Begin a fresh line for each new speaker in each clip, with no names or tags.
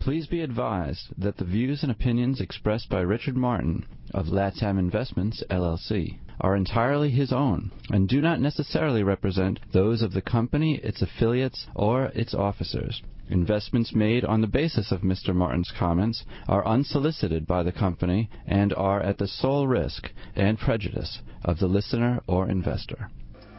Please be advised that the views and opinions expressed by Richard Martin of LATAM Investments, LLC, are entirely his own and do not necessarily represent those of the company, its affiliates, or its officers. Investments made on the basis of Mr. Martin's comments are unsolicited by the company and are at the sole risk and prejudice of the listener or investor.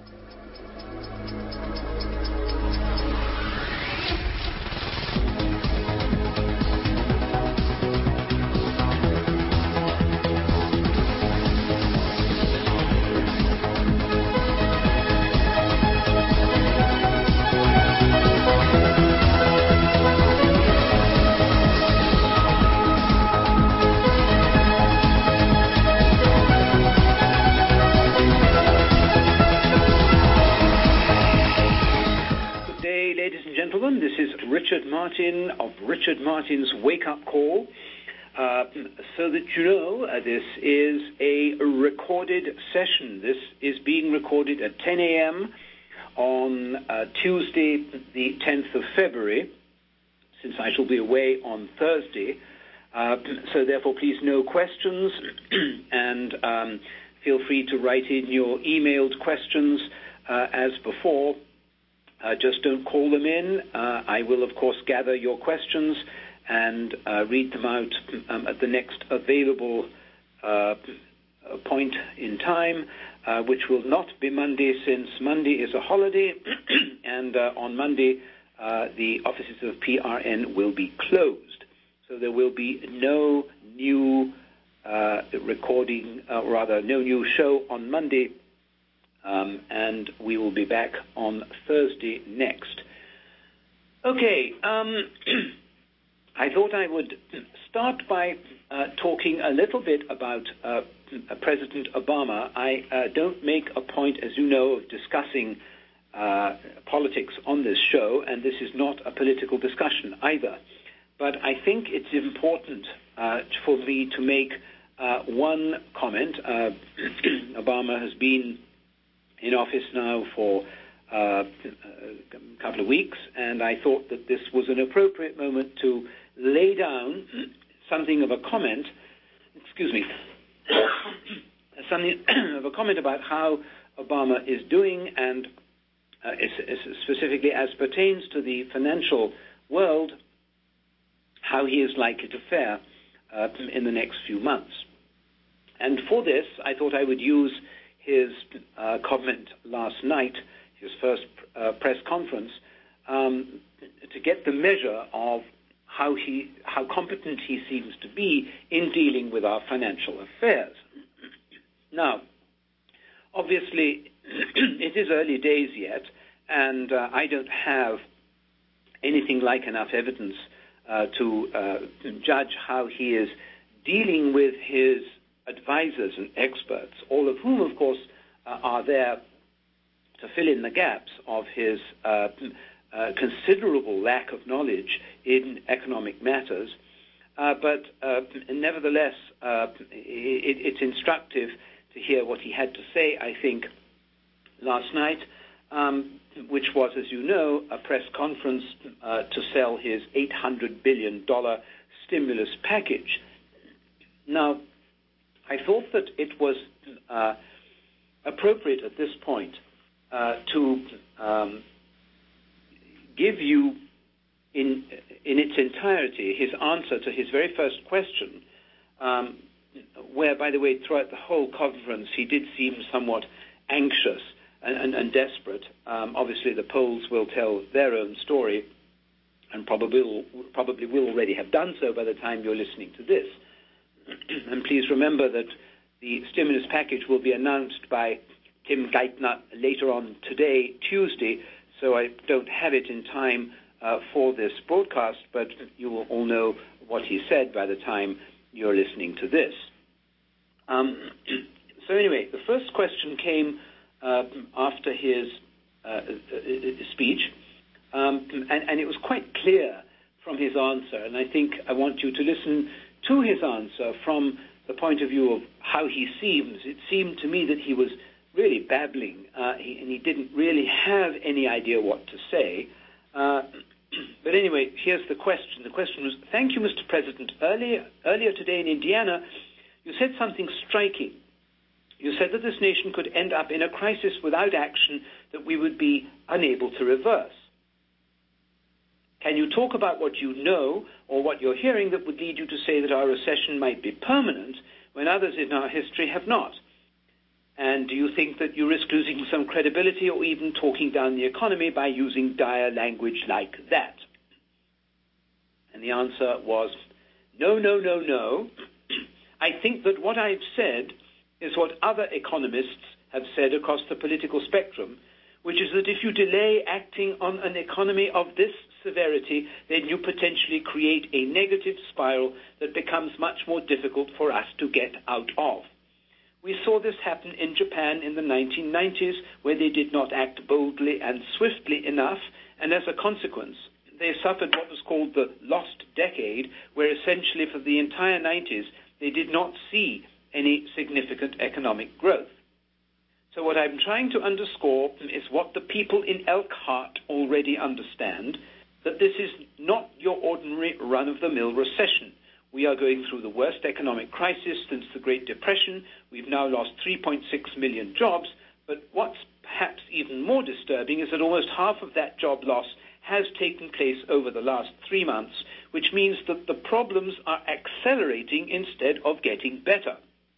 This is Richard Martin of Richard Martin's Wake Up Call. So that you know, this is a recorded session. This is being recorded at 10 a.m. on Tuesday, the 10th of February, since I shall be away on Thursday. So therefore, please, no questions, and feel free to write in your emailed questions as before. Just don't call them in. I will, of course, gather your questions and read them out at the next available point in time, which will not be Monday, since Monday is a holiday, and on Monday the offices of PRN will be closed. So there will be no new recording, no new show on Monday. And we will be back on Thursday next. Okay, I thought I would start by talking a little bit about President Obama. I don't make a point, as you know, of discussing politics on this show, and this is not a political discussion either. But I think it's important for me to make one comment. Obama has been in office now for a couple of weeks, and I thought that this was an appropriate moment to lay down something of a comment, something of a comment about how Obama is doing, and specifically as pertains to the financial world, how he is likely to fare in the next few months. And for this, I thought I would use his comment last night, his first press conference, to get the measure of how competent he seems to be in dealing with our financial affairs. Now, obviously, it is early days yet, and I don't have anything like enough evidence to judge how he is dealing with his advisors and experts, all of whom, of course, are there to fill in the gaps of his considerable lack of knowledge in economic matters. But nevertheless, it's instructive to hear what he had to say, I think, last night, which was, as you know, a press conference to sell his $800 billion stimulus package. Now, I thought that it was appropriate at this point to give you in its entirety his answer to his very first question, where, by the way, throughout the whole conference he did seem somewhat anxious and desperate. Obviously, the polls will tell their own story, and probably will already have done so by the time you're listening to this. And please remember that the stimulus package will be announced by Tim Geithner later on today, Tuesday, so I don't have it in time for this broadcast, but you will all know what he said by the time you're listening to this. So anyway, the first question came after his speech, and it was quite clear from his answer, and I think I want you to listen to his answer from the point of view of how he seems. It seemed to me that he was really babbling, and he didn't really have any idea what to say. But anyway, here's the question. The question was, thank you, Mr. President. Earlier today in Indiana, you said something striking. You said that this nation could end up in a crisis without action that we would be unable to reverse. Can you talk about what you know or what you're hearing that would lead you to say that our recession might be permanent when others in our history have not? And do you think that you risk losing some credibility or even talking down the economy by using dire language like that? And the answer was, no, no, no, no. I think that what I've said is what other economists have said across the political spectrum, which is that if you delay acting on an economy of this severity, then you potentially create a negative spiral that becomes much more difficult for us to get out of. We saw this happen in Japan in the 1990s, where they did not act boldly and swiftly enough, and as a consequence, they suffered what was called the lost decade, where essentially for the entire 90s, they did not see any significant economic growth. So what I'm trying to underscore is what the people in Elkhart already understand, that this is not your ordinary run-of-the-mill recession. We are going through the worst economic crisis since the Great Depression. We've now lost 3.6 million jobs, but what's perhaps even more disturbing is that almost half of that job loss has taken place over the last 3 months, which means that the problems are accelerating instead of getting better.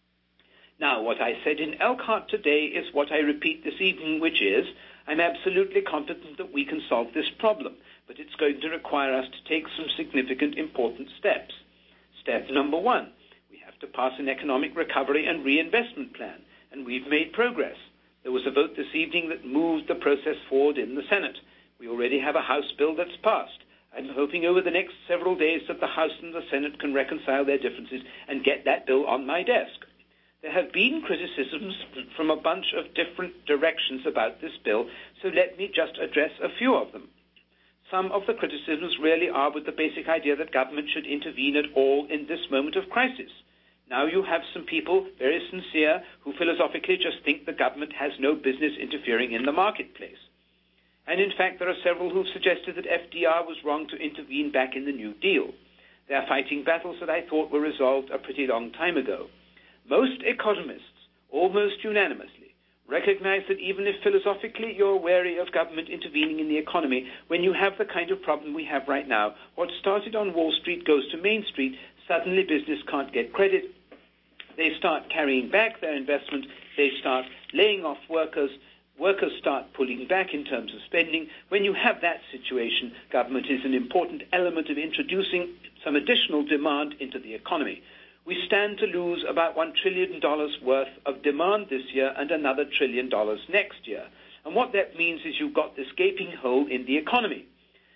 Now, what I said in Elkhart today is what I repeat this evening, which is, I'm absolutely confident that we can solve this problem, but it's going to require us to take some significant, important steps. Step number 1, we have to pass an economic recovery and reinvestment plan, and we've made progress. There was a vote this evening that moved the process forward in the Senate. We already have a House bill that's passed. I'm hoping over the next several days that the House and the Senate can reconcile their differences and get that bill on my desk. There have been criticisms from a bunch of different directions about this bill, so let me just address a few of them. Some of the criticisms really are with the basic idea that government should intervene at all in this moment of crisis. Now you have some people, very sincere, who philosophically just think the government has no business interfering in the marketplace. And in fact, there are several who've suggested that FDR was wrong to intervene back in the New Deal. They are fighting battles that I thought were resolved a pretty long time ago. Most economists, almost unanimously, recognize that even if philosophically you're wary of government intervening in the economy, when you have the kind of problem we have right now, what started on Wall Street goes to Main Street, suddenly business can't get credit, they start carrying back their investment, they start laying off workers start pulling back in terms of spending. When you have that situation, government is an important element of introducing some additional demand into the economy. We stand to lose about $1 trillion worth of demand this year and another $1 trillion next year. And what that means is you've got this gaping hole in the economy.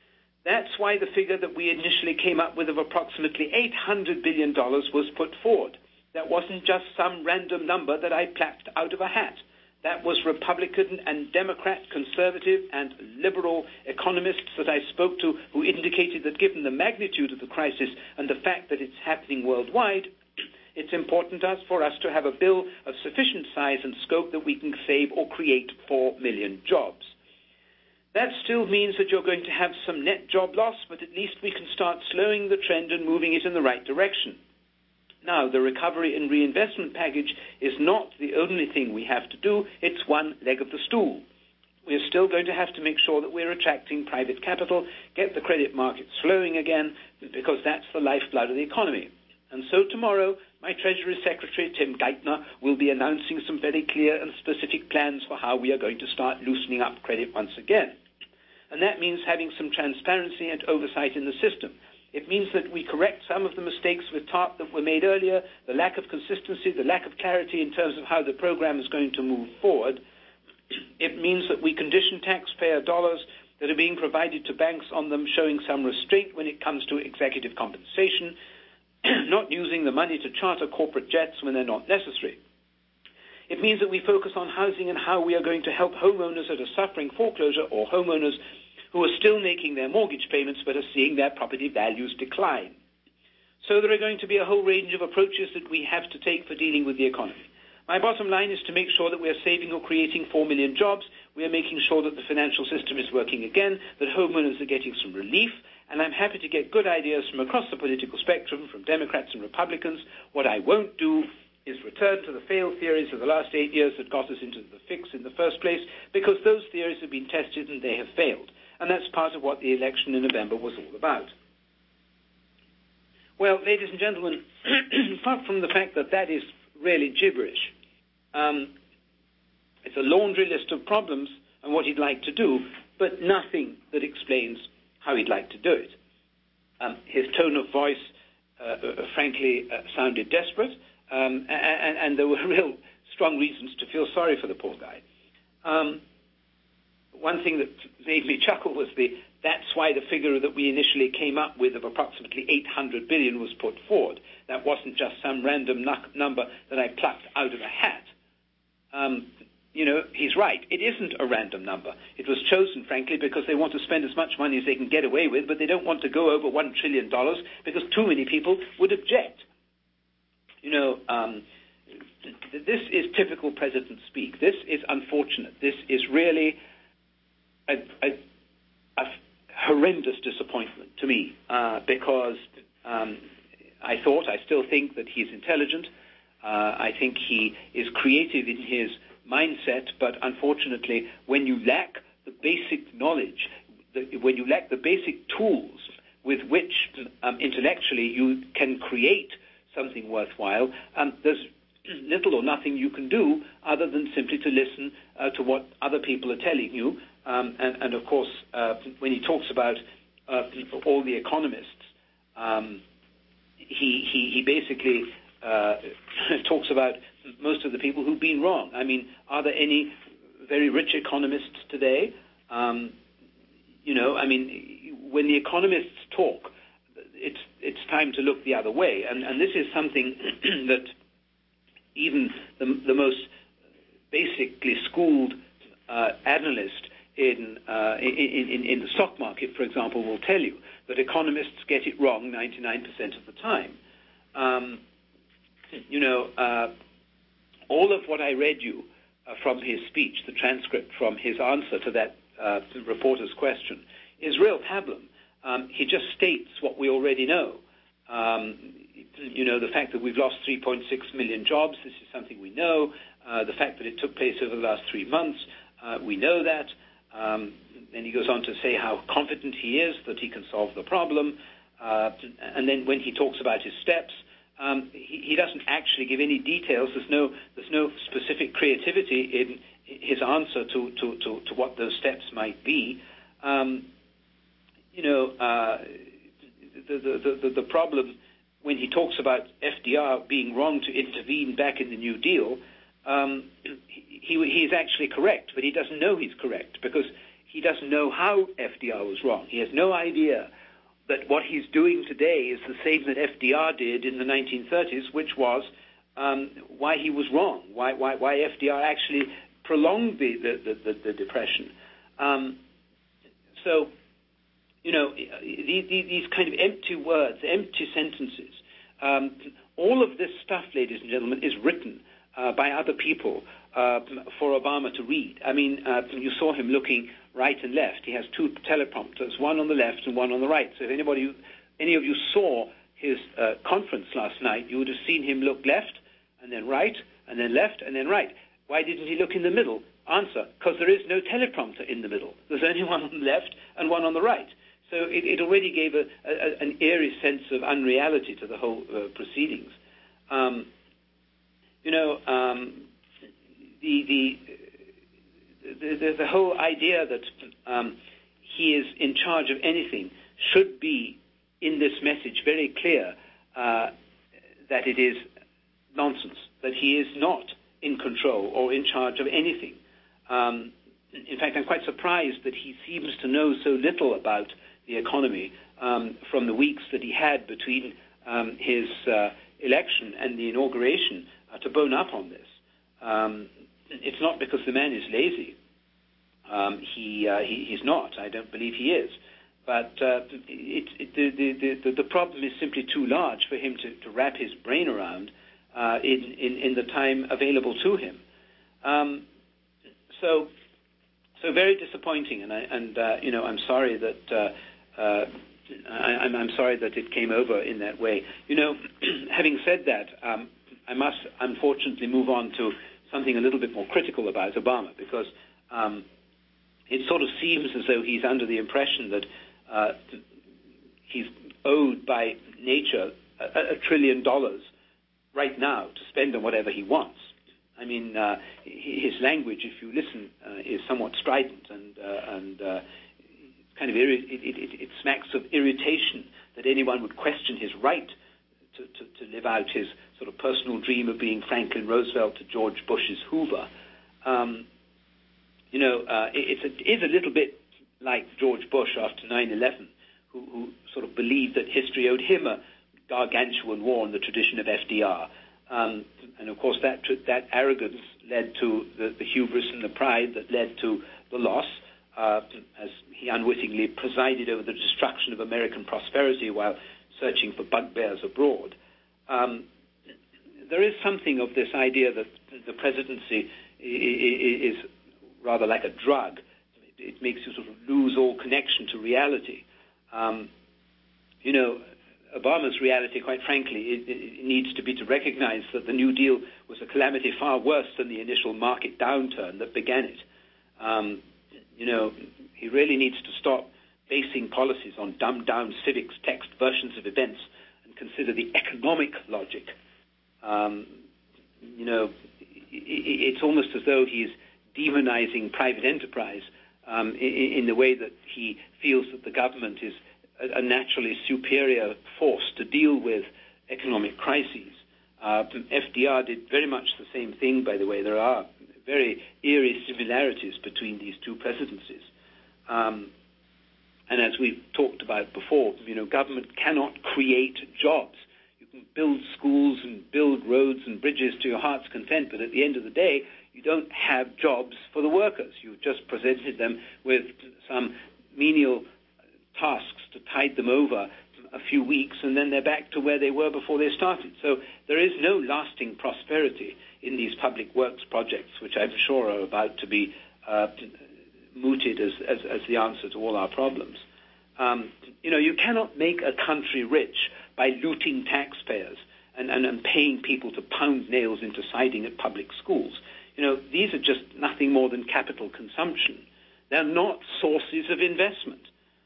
That's why the figure that we initially came up with of approximately $800 billion was put forward. That wasn't just some random number that I plucked out of a hat. That was Republican and Democrat, conservative and liberal economists that I spoke to who indicated that given the magnitude of the crisis and the fact that it's happening worldwide, it's important for us to have a bill of sufficient size and scope that we can save or create 4 million jobs. That still means that you're going to have some net job loss, but at least we can start slowing the trend and moving it in the right direction. Now, the recovery and reinvestment package is not the only thing we have to do. It's one leg of the stool. We're still going to have to make sure that we're attracting private capital, get the credit markets flowing again, because that's the lifeblood of the economy. And so tomorrow, my Treasury Secretary, Tim Geithner, will be announcing some very clear and specific plans for how we are going to start loosening up credit once again. And that means having some transparency and oversight in the system. It means that we correct some of the mistakes with TARP that were made earlier, the lack of consistency, the lack of clarity in terms of how the program is going to move forward. It means that we condition taxpayer dollars that are being provided to banks on them showing some restraint when it comes to executive compensation, not using the money to charter corporate jets when they're not necessary. It means that we focus on housing and how we are going to help homeowners that are suffering foreclosure or homeowners who are still making their mortgage payments but are seeing their property values decline. So there are going to be a whole range of approaches that we have to take for dealing with the economy. My bottom line is to make sure that we are saving or creating 4 million jobs. We are making sure that the financial system is working again, that homeowners are getting some relief, and I'm happy to get good ideas from across the political spectrum, from Democrats and Republicans. What I won't do is return to the failed theories of the last 8 years that got us into the fix in the first place, because those theories have been tested and they have failed. And that's part of what the election in November was all about. Well, ladies and gentlemen, apart from the fact that that is really gibberish, it's a laundry list of problems and what he'd like to do, but nothing that explains how he'd like to do it. His tone of voice, frankly, sounded desperate, and there were real strong reasons to feel sorry for the poor guy. One thing that made me chuckle was that's why the figure that we initially came up with of approximately 800 billion was put forward. That wasn't just some random number that I plucked out of a hat. He's right. It isn't a random number. It was chosen, frankly, because they want to spend as much money as they can get away with, but they don't want to go over $1 trillion because too many people would object. This is typical president speak. This is unfortunate. This is really a horrendous disappointment to me because I still think that he's intelligent. I think he is creative in his mindset, but unfortunately, when you lack the basic knowledge, when you lack the basic tools with which intellectually you can create something worthwhile, there's little or nothing you can do other than simply to listen to what other people are telling you. And of course, when he talks about all the economists, he basically talks about most of the people who've been wrong. I mean, are there any very rich economists today? When the economists talk, it's time to look the other way. And this is something that even the most basically schooled analyst in the stock market, for example, will tell you that economists get it wrong 99% of the time. All of what I read you from his speech, the transcript from his answer to that reporter's question, is real pablum. He just states what we already know. The fact that we've lost 3.6 million jobs, this is something we know. The fact that it took place over the last 3 months, we know that. Then he goes on to say how confident he is that he can solve the problem. And then when he talks about his steps, he doesn't actually give any details. There's no specific creativity in his answer to what those steps might be. The problem when he talks about FDR being wrong to intervene back in the New Deal, he is actually correct, but he doesn't know he's correct because he doesn't know how FDR was wrong. He has no idea that what he's doing today is the same that FDR did in the 1930s, which was why he was wrong, why FDR actually prolonged the Depression. These kind of empty words, empty sentences, all of this stuff, ladies and gentlemen, is written by other people for Obama to read. I mean, you saw him looking right and left. He has 2 teleprompters, one on the left and one on the right. So if any of you saw his conference last night, you would have seen him look left and then right and then left and then right. Why didn't he look in the middle? Answer, because there is no teleprompter in the middle. There's only one on the left and one on the right. So it already gave an eerie sense of unreality to the whole proceedings. The whole idea that he is in charge of anything should be in this message very clear that it is nonsense, that he is not in control or in charge of anything. In fact, I'm quite surprised that he seems to know so little about the economy from the weeks that he had between his election and the inauguration to bone up on this. It's not because the man is lazy. He's not. I don't believe he is. But the problem is simply too large for him to wrap his brain around in the time available to him. So So very disappointing, and I'm sorry that I'm sorry that it came over in that way. Having said that, I must unfortunately move on to something a little bit more critical about Obama, because it sort of seems as though he's under the impression that he's owed by nature $1 trillion right now to spend on whatever he wants. I mean, his language, if you listen, is somewhat strident and kind of it smacks of irritation that anyone would question his right to live out his sort of personal dream of being Franklin Roosevelt to George Bush's Hoover. It is a little bit like George Bush after 9/11, who sort of believed that history owed him a gargantuan war in the tradition of FDR. And of course, that arrogance led to the hubris and the pride that led to the loss, as he unwittingly presided over the destruction of American prosperity while searching for bugbears abroad. There is something of this idea that the presidency is rather like a drug. It makes you sort of lose all connection to reality. Obama's reality, quite frankly, it needs to be to recognize that the New Deal was a calamity far worse than the initial market downturn that began it. He really needs to stop basing policies on dumbed-down civics text versions of events and consider the economic logic. It's almost as though he's demonizing private enterprise in the way that he feels that the government is a naturally superior force to deal with economic crises. FDR did very much the same thing, by the way. There are very eerie similarities between these two presidencies. And as we've talked about before, government cannot create jobs. You can build schools and build roads and bridges to your heart's content, but at the end of the day, you don't have jobs for the workers. You've just presented them with some menial tasks to tide them over a few weeks, and then they're back to where they were before they started. So there is no lasting prosperity in these public works projects, which I'm sure are about to be mooted as the answer to all our problems. You cannot make a country rich by looting taxpayers and paying people to pound nails into siding at public schools. These are just nothing more than capital consumption. They're not sources of investment.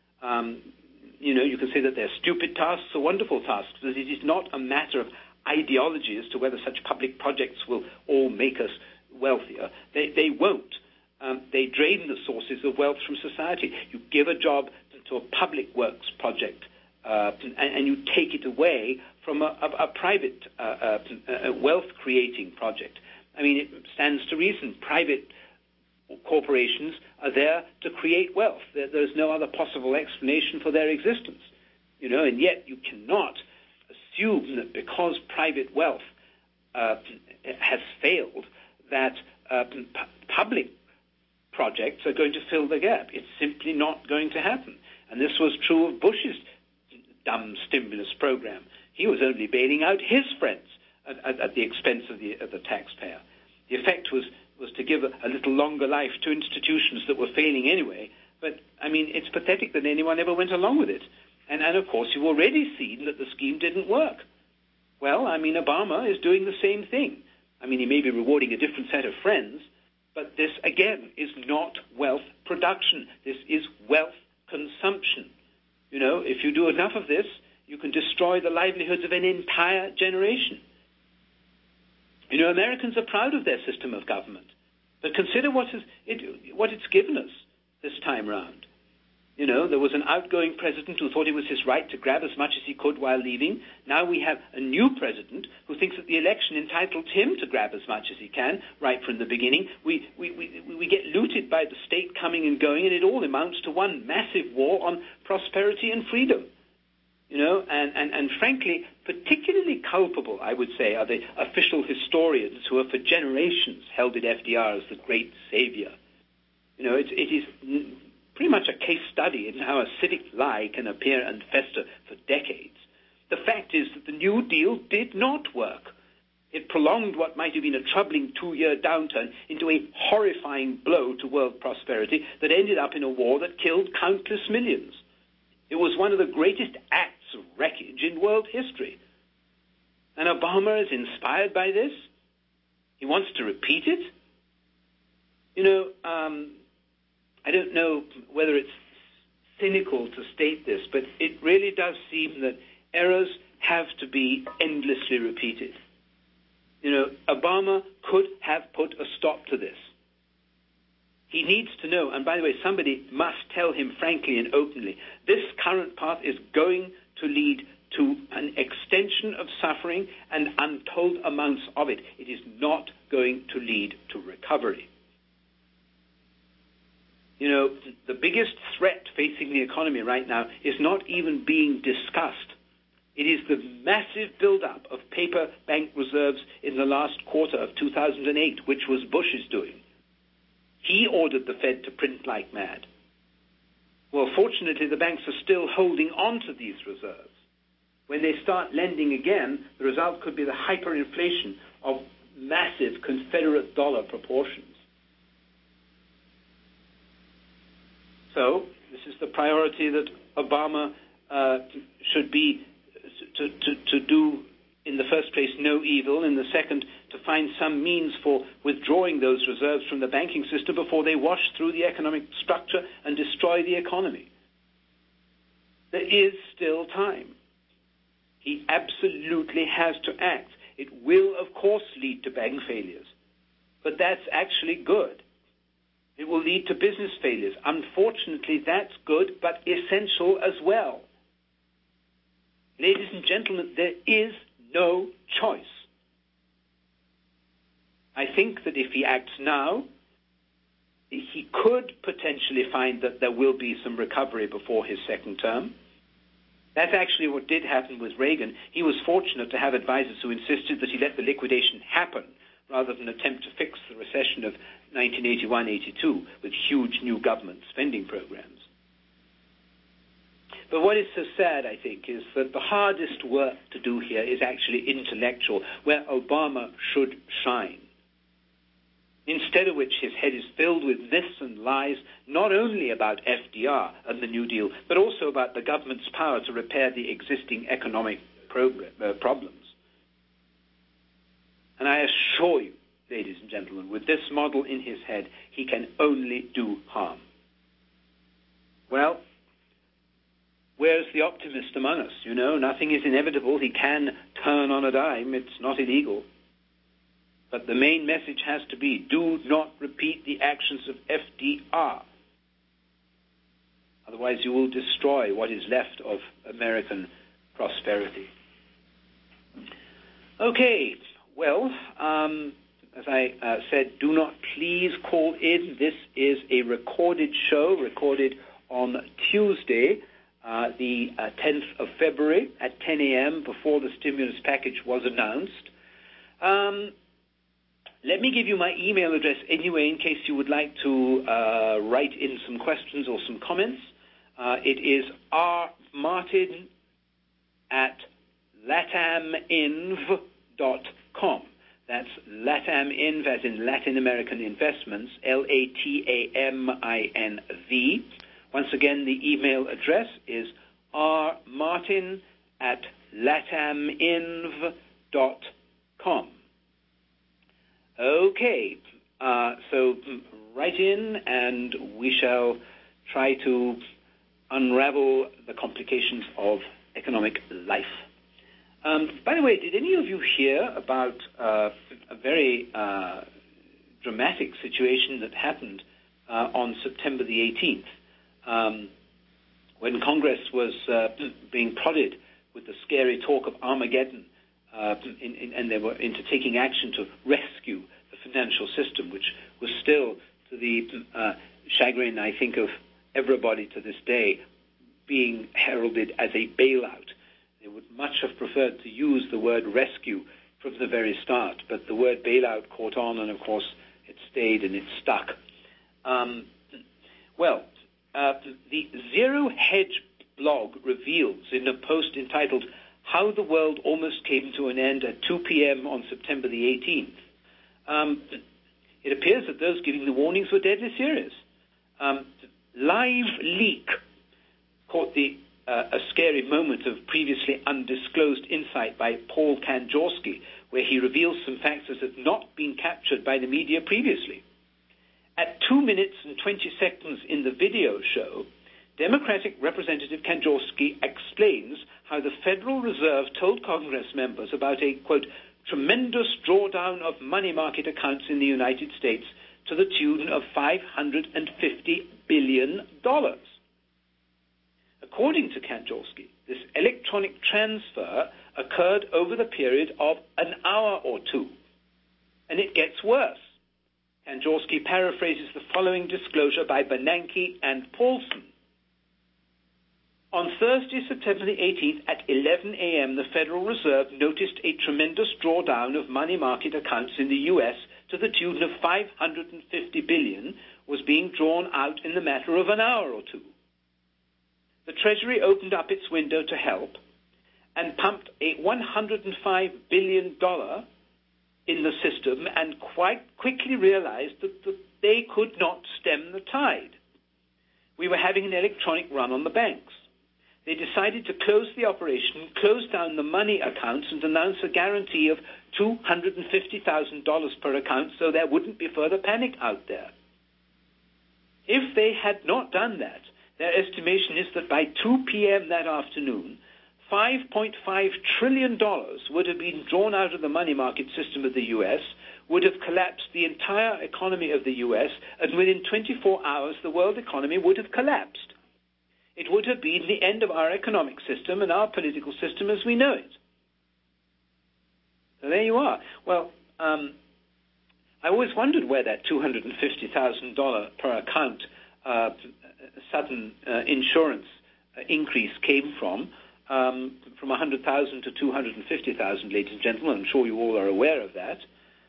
You can say that they're stupid tasks or wonderful tasks, but it is not a matter of ideology as to whether such public projects will all make us wealthier. They won't. They drain the sources of wealth from society. You give a job to a public works project, and you take it away from a private wealth-creating project. I mean, it stands to reason. Private corporations are there to create wealth. There's no other possible explanation for their existence. And yet you cannot assume that because private wealth has failed, that public projects are going to fill the gap. It's simply not going to happen. And this was true of Bush's dumb stimulus program. He was only bailing out his friends at the expense of the taxpayer. The effect was to give a little longer life to institutions that were failing anyway. But, I mean, it's pathetic that anyone ever went along with it. And of course, you've already seen that the scheme didn't work. Well, I mean, Obama is doing the same thing. I mean, he may be rewarding a different set of friends, but this, again, is not wealth production. This is wealth consumption. If you do enough of this, you can destroy the livelihoods of an entire generation. Americans are proud of their system of government, but consider what it's given us this time round. There was an outgoing president who thought it was his right to grab as much as he could while leaving. Now we have a new president who thinks that the election entitles him to grab as much as he can right from the beginning. We get looted by the state coming and going, and it all amounts to one massive war on prosperity and freedom. And frankly, particularly culpable, I would say, are the official historians who have for generations held FDR as the great savior. It is pretty much a case study in how a civic lie can appear and fester for decades. The fact is that the New Deal did not work. It prolonged what might have been a troubling 2-year downturn into a horrifying blow to world prosperity that ended up in a war that killed countless millions. It was one of the greatest acts of wreckage in world history. And Obama is inspired by this. He wants to repeat it. I don't know whether it's cynical to state this, but it really does seem that errors have to be endlessly repeated. Obama could have put a stop to this. He needs to know, and by the way, somebody must tell him frankly and openly, this current path is going to lead to an extension of suffering and untold amounts of it. It is not going to lead to recovery. The biggest threat facing the economy right now is not even being discussed. It is the massive buildup of paper bank reserves in the last quarter of 2008, which was Bush's doing. He ordered the Fed to print like mad. Well, fortunately, the banks are still holding on to these reserves. When they start lending again, the result could be the hyperinflation of massive Confederate dollar proportions. So, this is the priority that Obama should be to do, in the first place, no evil, in the second, to find some means for withdrawing those reserves from the banking system before they wash through the economic structure and destroy the economy. There is still time. He absolutely has to act. It will, of course, lead to bank failures, but that's actually good. It will lead to business failures. Unfortunately, that's good, but essential as well. Ladies and gentlemen, there is no choice. I think that if he acts now, he could potentially find that there will be some recovery before his second term. That's actually what did happen with Reagan. He was fortunate to have advisors who insisted that he let the liquidation happen rather than attempt to fix the recession of 1981-82 with huge new government spending programs. But what is so sad, I think, is that the hardest work to do here is actually intellectual, where Obama should shine. Instead of which his head is filled with myths and lies, not only about FDR and the New Deal, but also about the government's power to repair the existing economic problems. And I assure you, ladies and gentlemen, with this model in his head, he can only do harm. Well, where's the optimist among us? Nothing is inevitable. He can turn on a dime. It's not illegal. But the main message has to be, do not repeat the actions of FDR. Otherwise, you will destroy what is left of American prosperity. Okay, well, as I said, do not please call in. This is a recorded show, recorded on Tuesday, the 10th of February at 10 a.m. before the stimulus package was announced. Let me give you my email address anyway in case you would like to write in some questions or some comments. It is rmartin@lataminv.com. That's LATAMINV as in Latin American Investments, LATAMINV. Once again, the email address is rmartin@lataminv.com. Okay, so write in and we shall try to unravel the complications of economic life. By the way, did any of you hear about a very dramatic situation that happened on September the 18th when Congress was being prodded with the scary talk of Armageddon and they were into taking action to rescue the financial system, which was still, to the chagrin, I think, of everybody to this day, being heralded as a bailout. They would much have preferred to use the word rescue from the very start, but the word bailout caught on, and of course it stayed and it stuck. The Zero Hedge blog reveals in a post entitled how the world almost came to an end at 2 p.m. on September the 18th. It appears that those giving the warnings were deadly serious. Live Leak caught a scary moment of previously undisclosed insight by Paul Kanjorski, where he reveals some facts that had not been captured by the media previously. At 2 minutes and 20 seconds in the video show, Democratic Representative Kanjorski explains how the Federal Reserve told Congress members about a, quote, tremendous drawdown of money market accounts in the United States to the tune of $550 billion. According to Kanjorski, this electronic transfer occurred over the period of an hour or two. And it gets worse. Kanjorski paraphrases the following disclosure by Bernanke and Paulson. On Thursday, September the 18th at 11 a.m., the Federal Reserve noticed a tremendous drawdown of money market accounts in the U.S. to the tune of $550 billion was being drawn out in the matter of an hour or two. The Treasury opened up its window to help and pumped a $105 billion in the system and quite quickly realized that they could not stem the tide. We were having an electronic run on the banks. They decided to close the operation, close down the money accounts, and announce a guarantee of $250,000 per account so there wouldn't be further panic out there. If they had not done that, their estimation is that by 2 p.m. that afternoon, $5.5 trillion would have been drawn out of the money market system of the U.S., would have collapsed the entire economy of the U.S., and within 24 hours the world economy would have collapsed. It would have been the end of our economic system and our political system as we know it. So there you are. Well, I always wondered where that $250,000 per account sudden insurance increase came from 100,000 to 250,000, ladies and gentlemen. I'm sure you all are aware of that.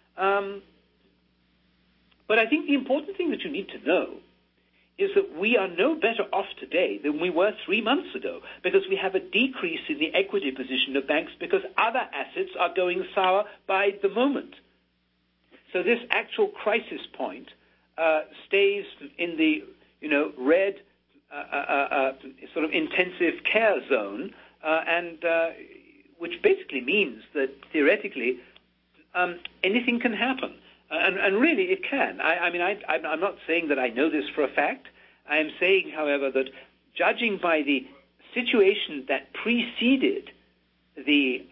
But I think the important thing that you need to know is that we are no better off today than we were 3 months ago, because we have a decrease in the equity position of banks because other assets are going sour by the moment. So this actual crisis point stays in the red sort of intensive care zone, and which basically means that theoretically anything can happen. And really, it can. I'm not saying that I know this for a fact. I am saying, however, that judging by the situation that preceded the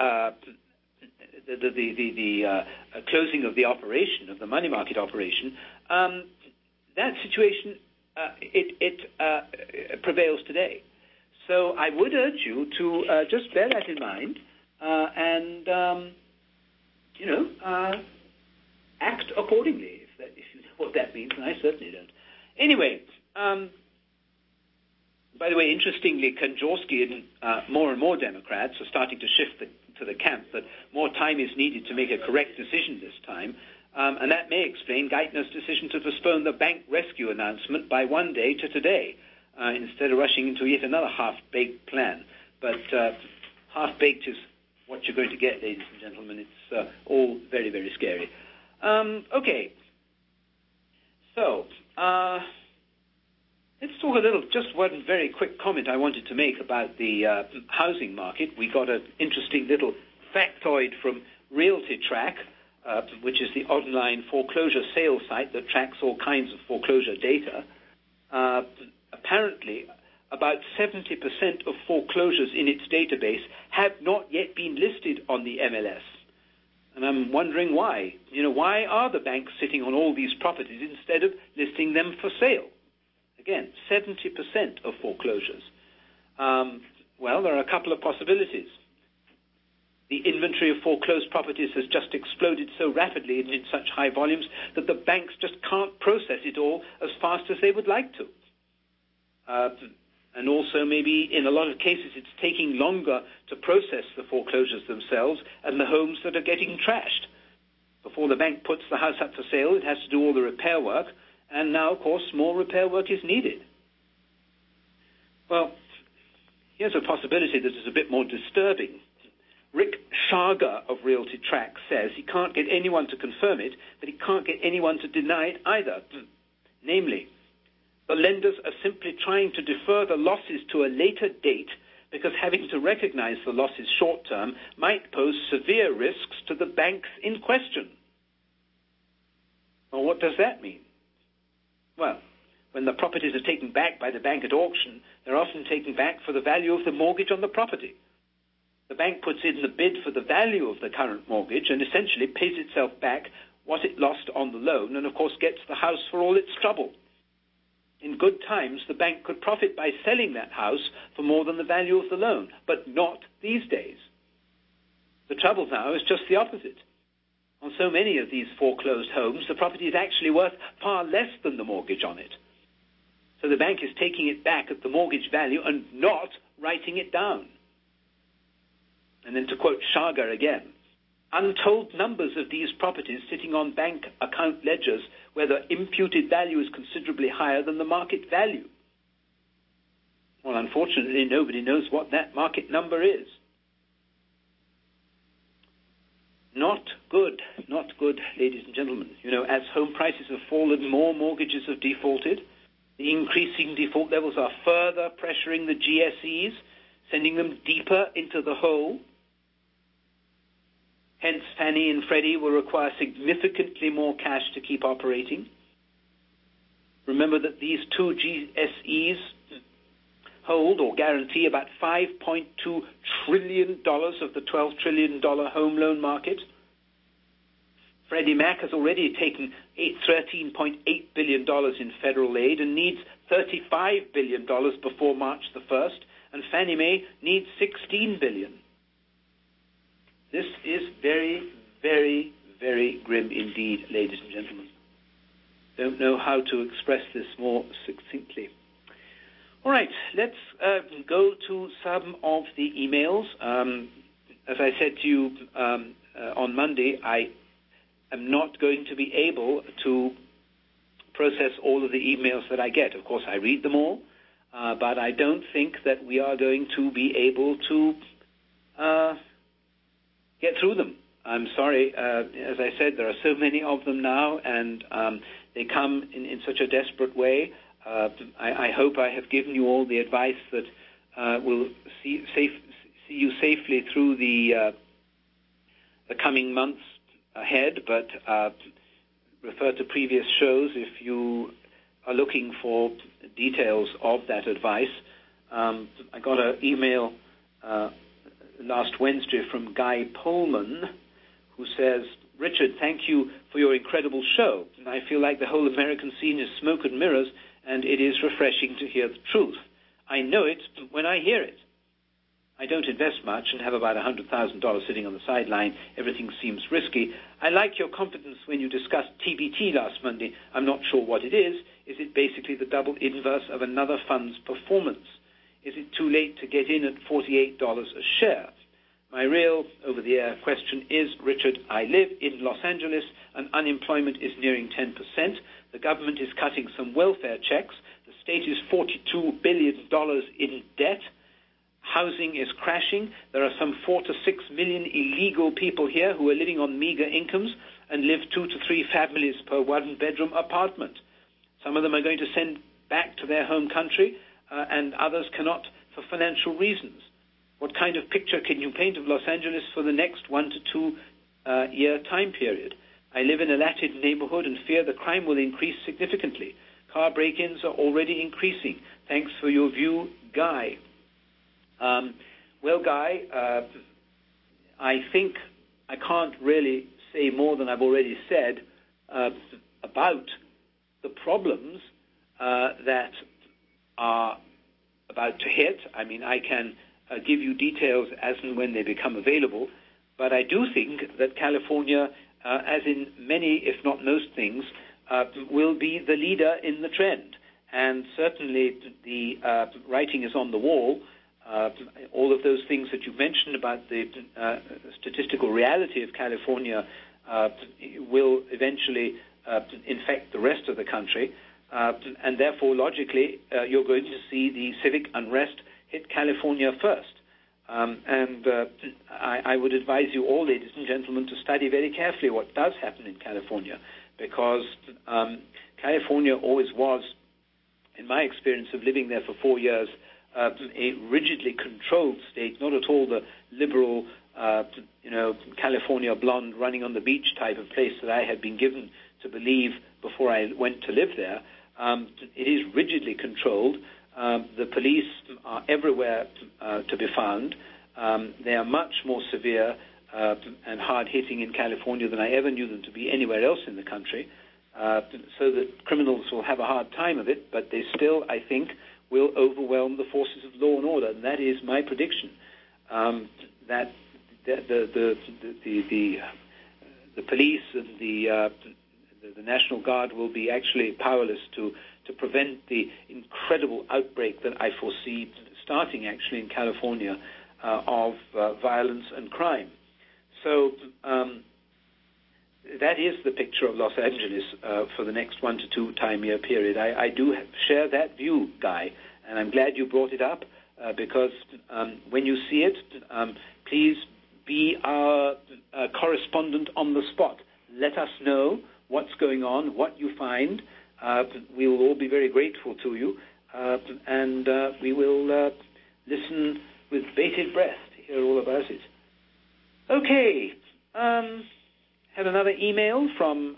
closing of the operation, of the money market operation, that situation prevails today. So I would urge you to just bear that in mind and act accordingly, if you know what that means, and I certainly don't. Anyway, by the way, interestingly, Kanjorski and more Democrats are starting to shift to the camp that more time is needed to make a correct decision this time, and that may explain Geithner's decision to postpone the bank rescue announcement by 1 day to today, instead of rushing into yet another half-baked plan. But half-baked is what you're going to get, ladies and gentlemen. It's all very, very scary. Okay, so let's talk a little, just one very quick comment I wanted to make about the housing market. We got an interesting little factoid from RealtyTrack, which is the online foreclosure sales site that tracks all kinds of foreclosure data. Apparently, about 70% of foreclosures in its database have not yet been listed on the MLS. And I'm wondering why. Why are the banks sitting on all these properties instead of listing them for sale? Again, 70% of foreclosures. Well, there are a couple of possibilities. The inventory of foreclosed properties has just exploded so rapidly and in such high volumes that the banks just can't process it all as fast as they would like to. And also maybe in a lot of cases it's taking longer to process the foreclosures themselves and the homes that are getting trashed. Before the bank puts the house up for sale, it has to do all the repair work, and now, of course, more repair work is needed. Well, here's a possibility that is a bit more disturbing. Rick Schager of Realty Track says he can't get anyone to confirm it, but he can't get anyone to deny it either. Namely, the lenders are simply trying to defer the losses to a later date because having to recognize the losses short-term might pose severe risks to the banks in question. Well, what does that mean? Well, when the properties are taken back by the bank at auction, they're often taken back for the value of the mortgage on the property. The bank puts in the bid for the value of the current mortgage and essentially pays itself back what it lost on the loan and, of course, gets the house for all its trouble. In good times, the bank could profit by selling that house for more than the value of the loan, but not these days. The trouble now is just the opposite. On so many of these foreclosed homes, the property is actually worth far less than the mortgage on it. So the bank is taking it back at the mortgage value and not writing it down. And then to quote Schager again, untold numbers of these properties sitting on bank account ledgers where the imputed value is considerably higher than the market value. Well, unfortunately, nobody knows what that market number is. Not good, ladies and gentlemen. You know, as home prices have fallen, more mortgages have defaulted. The increasing default levels are further pressuring the GSEs, sending them deeper into the hole. Hence, Fannie and Freddie will require significantly more cash to keep operating. Remember that these two GSEs hold or guarantee about $5.2 trillion of the $12 trillion home loan market. Freddie Mac has already taken $13.8 billion in federal aid and needs $35 billion before March the 1st, and Fannie Mae needs $16 billion. This is very, very, very grim indeed, ladies and gentlemen. Don't know how to express this more succinctly. All right, let's go to some of the emails. As I said to you on Monday, I am not going to be able to process all of the emails that I get. Of course, I read them all, but I don't think that we are going to be able to get through them. I'm sorry. As I said, there are so many of them now, and they come in such a desperate way. I hope I have given you all the advice that will see you safely through the coming months ahead, but refer to previous shows if you are looking for details of that advice. I got an email last Wednesday from Guy Pullman, who says, Richard, thank you for your incredible show. I feel like the whole American scene is smoke and mirrors, and it is refreshing to hear the truth. I know it when I hear it. I don't invest much and have about $100,000 sitting on the sideline. Everything seems risky. I like your confidence when you discussed TBT last Monday. I'm not sure what it is. Is it basically the double inverse of another fund's performance? Is it too late to get in at $48 a share? My real over-the-air question is, Richard, I live in Los Angeles and unemployment is nearing 10%. The government is cutting some welfare checks. The state is $42 billion in debt. Housing is crashing. There are some 4 to 6 million illegal people here who are living on meager incomes and live 2 to 3 families per one-bedroom apartment. Some of them are going to send back to their home country, and others cannot for financial reasons. What kind of picture can you paint of Los Angeles for the next 1 to 2 year time period? I live in a Latin neighborhood and fear the crime will increase significantly. Car break-ins are already increasing. Thanks for your view, Guy. Well, Guy, I think I can't really say more than I've already said about the problems that are about to hit. I mean, I can give you details as and when they become available, but I do think that California, as in many, if not most things, will be the leader in the trend. And certainly the writing is on the wall. All of those things that you mentioned about the statistical reality of California will eventually infect the rest of the country. And therefore, logically, you're going to see the civic unrest hit California first. I would advise you all, ladies and gentlemen, to study very carefully what does happen in California, because California always was, in my experience of living there for 4 years, a rigidly controlled state, not at all the liberal, California blonde running on the beach type of place that I had been given to believe before I went to live there. It is rigidly controlled. The police are everywhere to be found. They are much more severe and hard-hitting in California than I ever knew them to be anywhere else in the country, so that criminals will have a hard time of it, but they still, I think, will overwhelm the forces of law and order, and that is my prediction, that the police and the National Guard will be actually powerless to prevent the incredible outbreak that I foresee starting actually in California of violence and crime. So that is the picture of Los Angeles for the next 1 to 2 time year period. I do share that view, Guy, and I'm glad you brought it up because when you see it, please be our correspondent on the spot. Let us know what's going on, what you find. We will all be very grateful to you, and we will listen with bated breath to hear all about it. Okay. Had another email from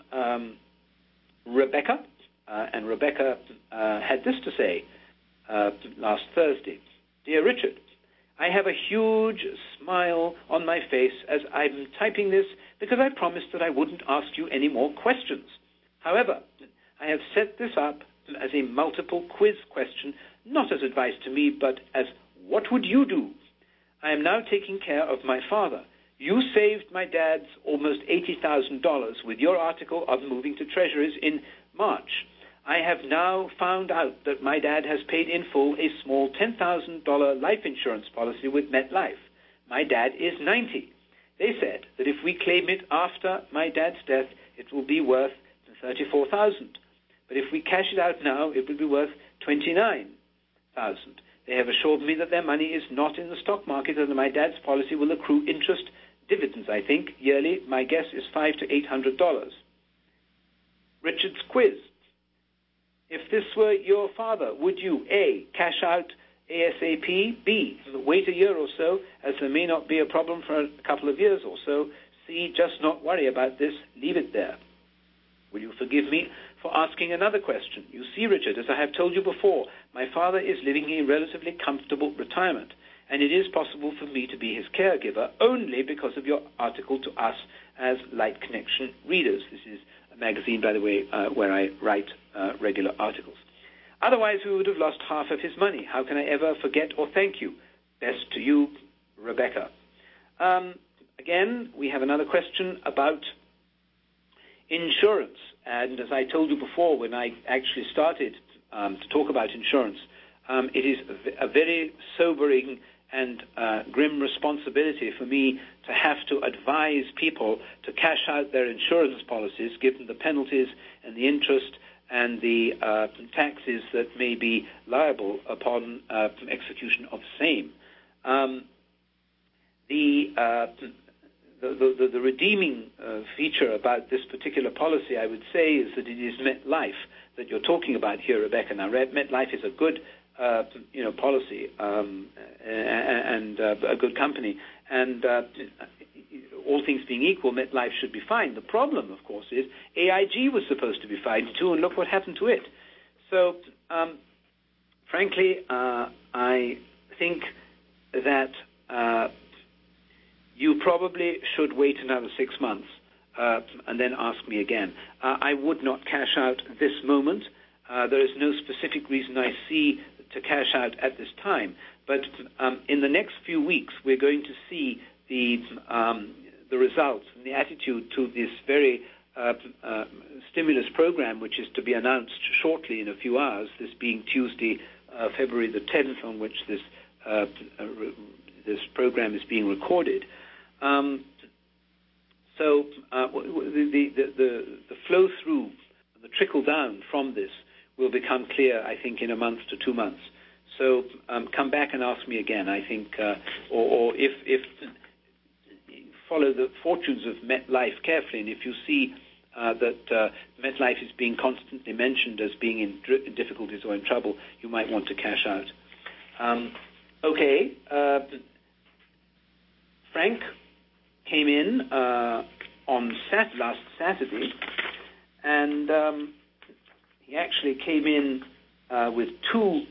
Rebecca, and Rebecca had this to say last Thursday. Dear Richard, I have a huge smile on my face as I'm typing this because I promised that I wouldn't ask you any more questions. However, I have set this up as a multiple quiz question, not as advice to me, but as what would you do? I am now taking care of my father. You saved my dad's almost $80,000 with your article on moving to Treasuries in March. I have now found out that my dad has paid in full a small $10,000 life insurance policy with MetLife. My dad is 90. They said that if we claim it after my dad's death, it will be worth $34,000. But if we cash it out now, it will be worth $29,000. They have assured me that their money is not in the stock market and that my dad's policy will accrue interest dividends, I think, yearly. My guess is $500 to $800. Richard's quiz. If this were your father, would you, A, cash out ASAP, B, wait a year or so, as there may not be a problem for a couple of years or so, C, just not worry about this, leave it there? Will you forgive me for asking another question? You see, Richard, as I have told you before, my father is living a relatively comfortable retirement, and it is possible for me to be his caregiver only because of your article to us as Light Connection readers. This is a magazine, by the way, where I write regular articles. Otherwise, we would have lost half of his money. How can I ever forget or thank you? Best to you, Rebecca. Again, we have another question about insurance. And as I told you before, when I actually started to talk about insurance, it is a very sobering and grim responsibility for me to have to advise people to cash out their insurance policies, given the penalties and the interest and the taxes that may be liable upon execution of same. The redeeming feature about this particular policy, I would say, is that it is MetLife that you're talking about here, Rebecca. Now, MetLife is a good policy and a good company, and all things being equal, MetLife should be fine. The problem, of course, is AIG was supposed to be fine too, and look what happened to it. So, frankly, I think that you probably should wait another 6 months and then ask me again. I would not cash out this moment. There is no specific reason I see to cash out at this time. But in the next few weeks, we're going to see the results and the attitude to this very stimulus program, which is to be announced shortly in a few hours, this being Tuesday, February the 10th, on which this program is being recorded. So the flow through, the trickle down from this will become clear, I think, in a month to 2 months. So come back and ask me again, I think, or if follow the fortunes of MetLife carefully, and if you see that MetLife is being constantly mentioned as being in difficulties or in trouble, you might want to cash out. Frank came in on last Saturday, and he actually came in with two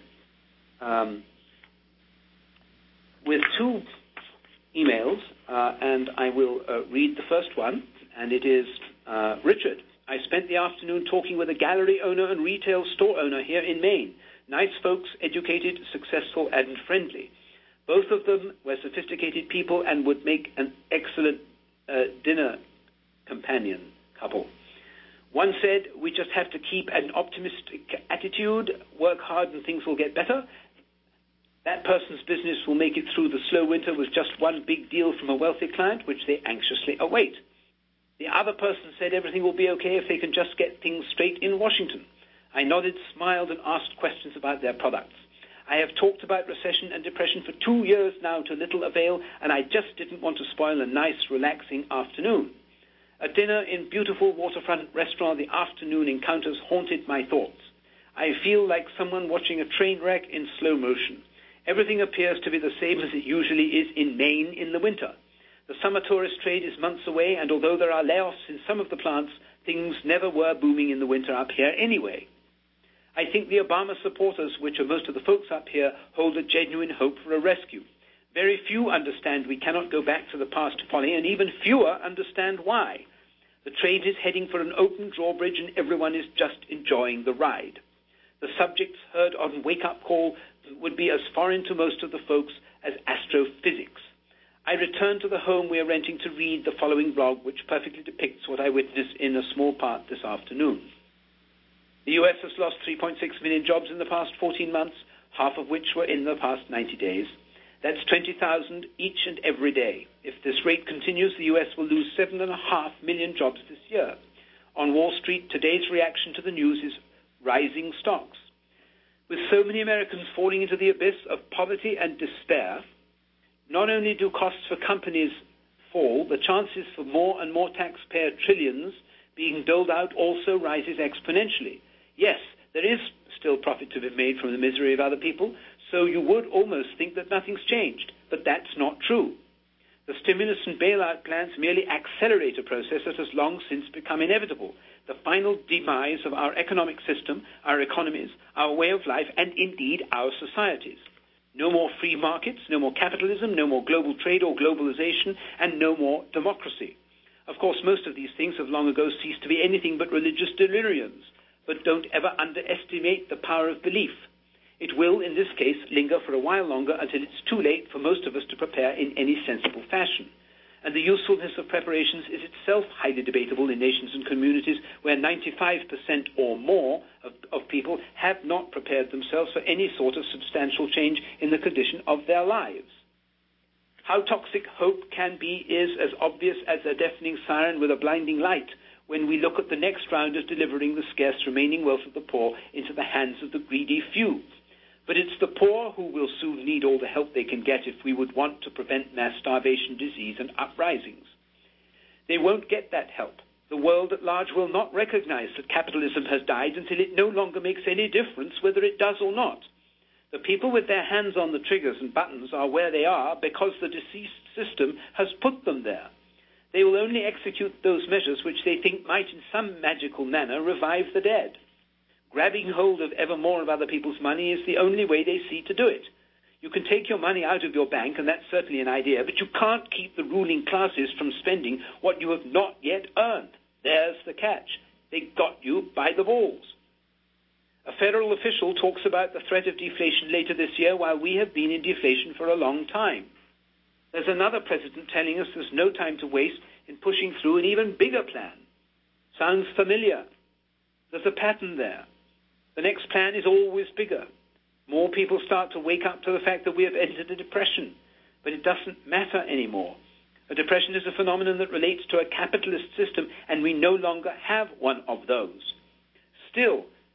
emails, and I will read the first one, and it is, Richard, I spent the afternoon talking with a gallery owner and retail store owner here in Maine. Nice folks, educated, successful, and friendly. Both of them were sophisticated people and would make an excellent dinner companion couple. One said, we just have to keep an optimistic attitude, work hard and things will get better. That person's business will make it through the slow winter with just one big deal from a wealthy client, which they anxiously await. The other person said everything will be okay if they can just get things straight in Washington. I nodded, smiled, and asked questions about their products. I have talked about recession and depression for 2 years now to little avail, and I just didn't want to spoil a nice, relaxing afternoon. A dinner in beautiful waterfront restaurant, the afternoon encounters haunted my thoughts. I feel like someone watching a train wreck in slow motion. Everything appears to be the same as it usually is in Maine in the winter. The summer tourist trade is months away, and although there are layoffs in some of the plants, things never were booming in the winter up here anyway. I think the Obama supporters, which are most of the folks up here, hold a genuine hope for a rescue. Very few understand we cannot go back to the past folly, and even fewer understand why. The trade is heading for an open drawbridge, and everyone is just enjoying the ride. The subjects heard on Wake Up Call would be as foreign to most of the folks as astrophysics. I returned to the home we are renting to read the following blog, which perfectly depicts what I witnessed in a small part this afternoon. The U.S. has lost 3.6 million jobs in the past 14 months, half of which were in the past 90 days. That's 20,000 each and every day. If this rate continues, the U.S. will lose 7.5 million jobs this year. On Wall Street, today's reaction to the news is rising stocks. With so many Americans falling into the abyss of poverty and despair, not only do costs for companies fall, the chances for more and more taxpayer trillions being doled out also rises exponentially. Yes, there is still profit to be made from the misery of other people, so you would almost think that nothing's changed, but that's not true. The stimulus and bailout plans merely accelerate a process that has long since become inevitable, the final demise of our economic system, our economies, our way of life, and indeed our societies. No more free markets, no more capitalism, no more global trade or globalization, and no more democracy. Of course, most of these things have long ago ceased to be anything but religious deliriums, but don't ever underestimate the power of belief. It will, in this case, linger for a while longer until it's too late for most of us to prepare in any sensible fashion. And the usefulness of preparations is itself highly debatable in nations and communities where 95% or more of people have not prepared themselves for any sort of substantial change in the condition of their lives. How toxic hope can be is as obvious as a deafening siren with a blinding light when we look at the next round of delivering the scarce remaining wealth of the poor into the hands of the greedy few. But it's the poor who will soon need all the help they can get if we would want to prevent mass starvation, disease, and uprisings. They won't get that help. The world at large will not recognize that capitalism has died until it no longer makes any difference whether it does or not. The people with their hands on the triggers and buttons are where they are because the deceased system has put them there. They will only execute those measures which they think might in some magical manner revive the dead. Grabbing hold of ever more of other people's money is the only way they see to do it. You can take your money out of your bank, and that's certainly an idea, but you can't keep the ruling classes from spending what you have not yet earned. There's the catch. They got you by the balls. A federal official talks about the threat of deflation later this year while we have been in deflation for a long time. There's another president telling us there's no time to waste in pushing through an even bigger plan. Sounds familiar. There's a pattern there. The next plan is always bigger. More people start to wake up to the fact that we have entered a depression, but it doesn't matter anymore. A depression is a phenomenon that relates to a capitalist system, and we no longer have one of those. Still,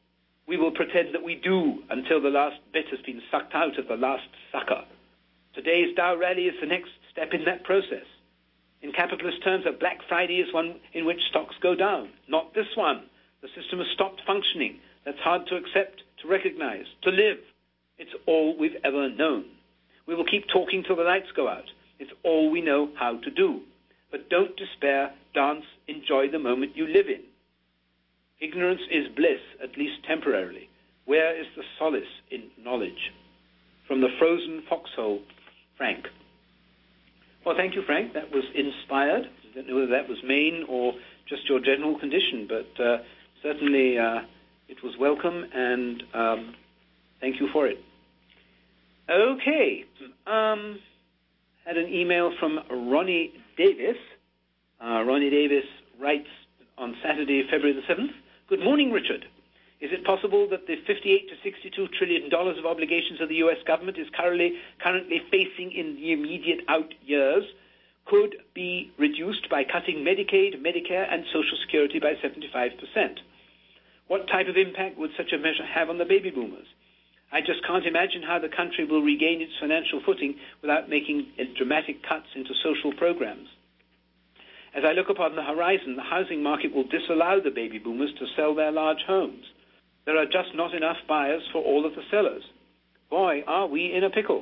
We will pretend that we do until the last bit has been sucked out of the last sucker. Today's Dow rally is the next step in that process. In capitalist terms, a Black Friday is one in which stocks go down. Not this one. The system has stopped functioning. That's hard to accept, to recognize, to live. It's all we've ever known. We will keep talking till the lights go out. It's all we know how to do. But don't despair, dance, enjoy the moment you live in. Ignorance is bliss, at least temporarily. Where is the solace in knowledge? From the frozen foxhole, Frank. Well, thank you, Frank. That was inspired. I don't know whether that was Maine or just your general condition, but certainly it was welcome, and thank you for it. Okay. Had an email from Ronnie Davis. Ronnie Davis writes on Saturday, February the 7th, "Good morning, Richard. Is it possible that the $58 to $62 trillion of obligations of the U.S. government is currently facing in the immediate out years could be reduced by cutting Medicaid, Medicare, and Social Security by 75%? What type of impact would such a measure have on the baby boomers? I just can't imagine how the country will regain its financial footing without making dramatic cuts into social programs. As I look upon the horizon, the housing market will disallow the baby boomers to sell their large homes. There are just not enough buyers for all of the sellers. Boy, are we in a pickle."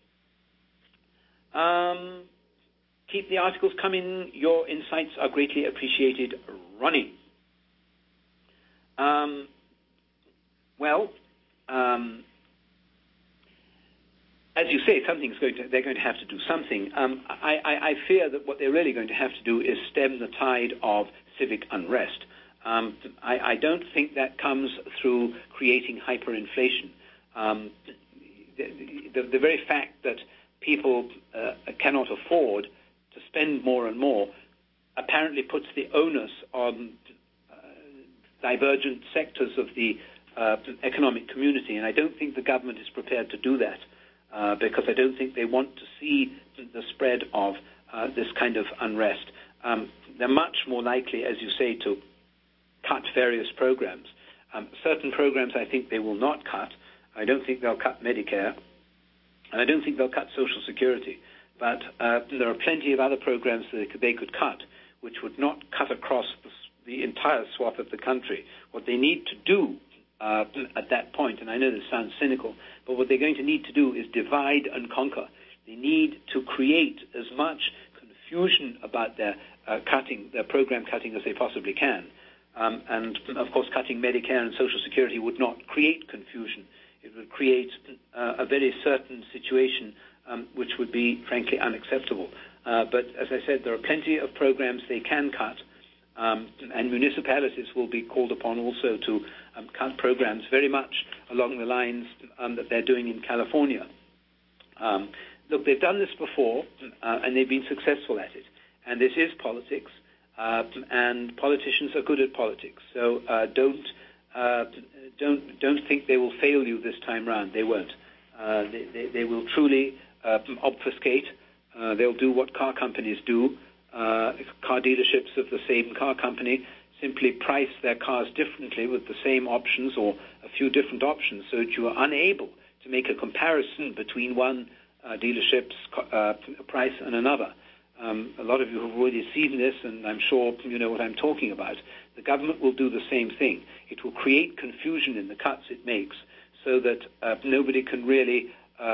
Keep the articles coming. Your insights are greatly appreciated, Ronnie. As you say, they're going to have to do something. I fear that what they're really going to have to do is stem the tide of civic unrest. I don't think that comes through creating hyperinflation. The very fact that people cannot afford to spend more and more apparently puts the onus on divergent sectors of the economic community, and I don't think the government is prepared to do that. Because I don't think they want to see the spread of this kind of unrest. They're much more likely, as you say, to cut various programs. Certain programs I think they will not cut. I don't think they'll cut Medicare, and I don't think they'll cut Social Security. But there are plenty of other programs that they could cut, which would not cut across the entire swath of the country. What they need to do at that point, and I know this sounds cynical, but what they're going to need to do is divide and conquer. They need to create as much confusion about their program cutting as they possibly can. And, of course, cutting Medicare and Social Security would not create confusion. It would create a very certain situation which would be, frankly, unacceptable. But, as I said, there are plenty of programs they can cut, and municipalities will be called upon also to cut programs very much along the lines that they're doing in California. Look, they've done this before, and they've been successful at it. And this is politics, and politicians are good at politics. So don't think they will fail you this time round. They won't. They will truly obfuscate. They'll do what car companies do. Car dealerships of the same car company simply price their cars differently with the same options or a few different options, so that you are unable to make a comparison between one dealership's price and another. A lot of you have already seen this, and I'm sure you know what I'm talking about. The government will do the same thing. It will create confusion in the cuts it makes so that nobody can really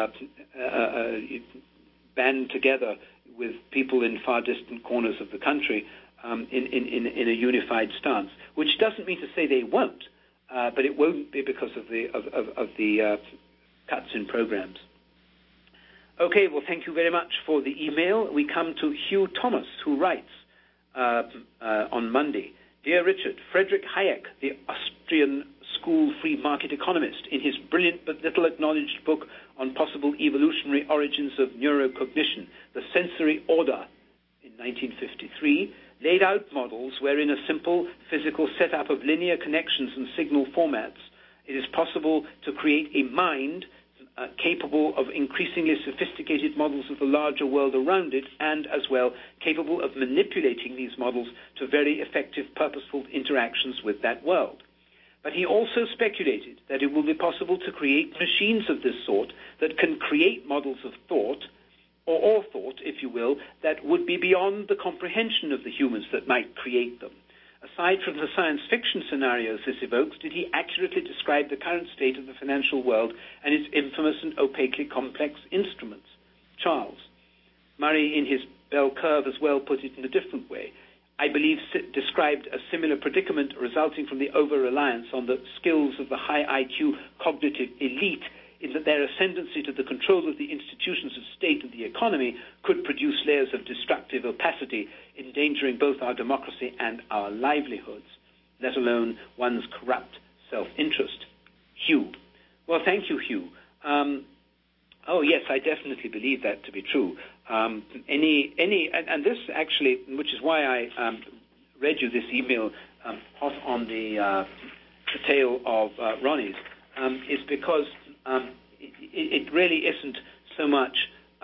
band together with people in far distant corners of the country in a unified stance, which doesn't mean to say they won't, but it won't be because of the cuts in programs. Okay, well, thank you very much for the email. We come to Hugh Thomas, who writes on Monday, "Dear Richard, Friedrich Hayek, the Austrian school free market economist, in his brilliant but little acknowledged book on possible evolutionary origins of neurocognition, The Sensory Order, in 1953, laid out models wherein a simple physical setup of linear connections and signal formats, it is possible to create a mind capable of increasingly sophisticated models of the larger world around it, and as well capable of manipulating these models to very effective, purposeful interactions with that world. But he also speculated that it will be possible to create machines of this sort that can create models of thought, or thought, if you will, that would be beyond the comprehension of the humans that might create them. Aside from the science fiction scenarios this evokes, did he accurately describe the current state of the financial world and its infamous and opaquely complex instruments? Charles. Murray, in his bell curve as well, put it in a different way. I believe described a similar predicament resulting from the over-reliance on the skills of the high IQ cognitive elite, in that their ascendancy to the control of the institutions of state and the economy could produce layers of destructive opacity, endangering both our democracy and our livelihoods, let alone one's corrupt self-interest. Hugh. Well, thank you, Hugh. Oh, yes, I definitely believe that to be true. And this actually, which is why I read you this email hot on the tail of Ronnie's, is because it really isn't so much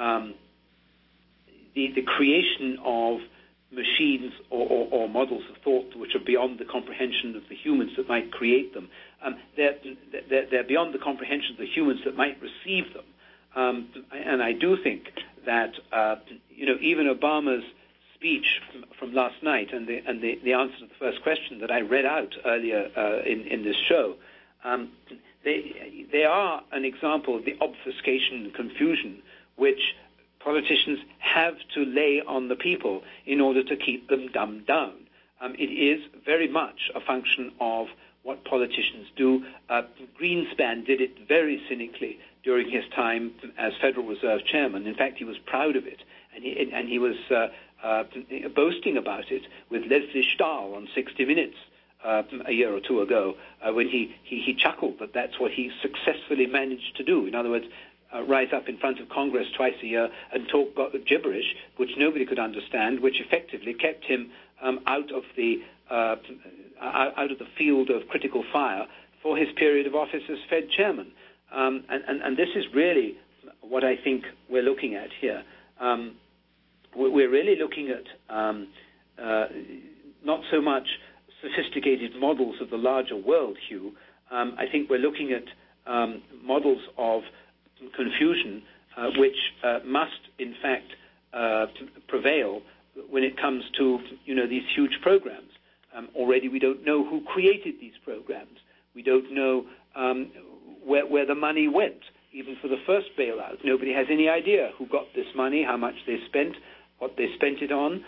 the creation of machines or models of thought which are beyond the comprehension of the humans that might create them. They're beyond the comprehension of the humans that might receive them. And I do think that even Obama's speech from last night and the answer to the first question that I read out earlier in this show, they are an example of the obfuscation and confusion which politicians have to lay on the people in order to keep them dumbed down. It is very much a function of what politicians do. Greenspan did it very cynically during his time as Federal Reserve Chairman. In fact, he was proud of it, and he was boasting about it with Leslie Stahl on 60 Minutes a year or two ago, when he chuckled that that's what he successfully managed to do. In other words, rise up in front of Congress twice a year and talk gibberish, which nobody could understand, which effectively kept him out of the field of critical fire for his period of office as Fed Chairman. And this is really what I think we're looking at here. We're really looking at not so much sophisticated models of the larger world, Hugh. I think we're looking at models of confusion which must, in fact, prevail when it comes to these huge programs. Already we don't know who created these programs. We don't know where the money went. Even for the first bailout, nobody has any idea who got this money, how much they spent, what they spent it on.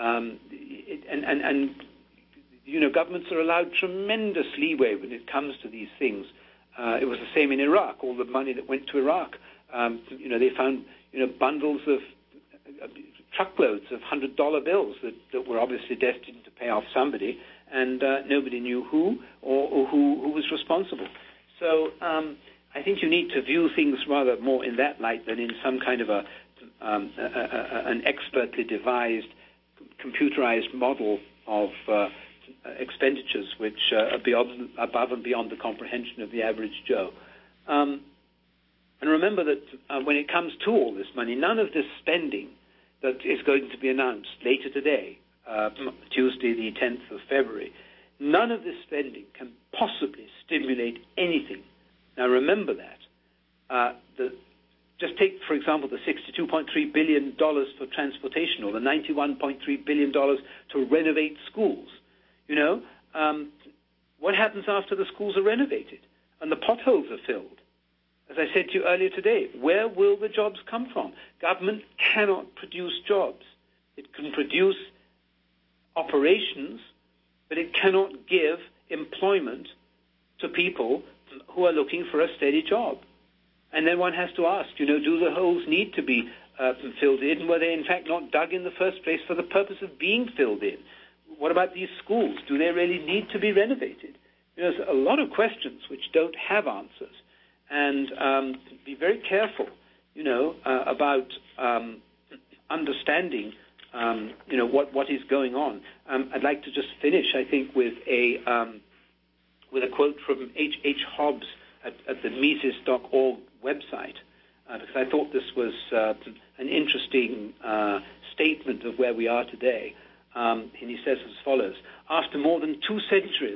Governments are allowed tremendous leeway when it comes to these things. It was the same in Iraq. All the money that went to Iraq, they found bundles of truckloads of $100 bills that were obviously destined to pay off somebody, and nobody knew who or who was responsible. So I think you need to view things rather more in that light than in some kind of an expertly devised, computerized model of expenditures which are above and beyond the comprehension of the average Joe. And remember that when it comes to all this money, none of this spending that is going to be announced later today, Tuesday the 10th of February, none of this spending can possibly stimulate anything. Now remember that. Just take, for example, the $62.3 billion for transportation or the $91.3 billion to renovate schools. What happens after the schools are renovated and the potholes are filled? As I said to you earlier today, where will the jobs come from? Government cannot produce jobs. It can produce operations, but it cannot give employment to people who are looking for a steady job. And then one has to ask, do the holes need to be filled in? Were they in fact not dug in the first place for the purpose of being filled in? What about these schools? Do they really need to be renovated? There's a lot of questions which don't have answers. And be very careful, about understanding, what is going on. I'd like to just finish, I think, with a quote from H. Hobbs at the Mises.org website, because I thought this was an interesting statement of where we are today. And he says as follows: after more than 2 centuries of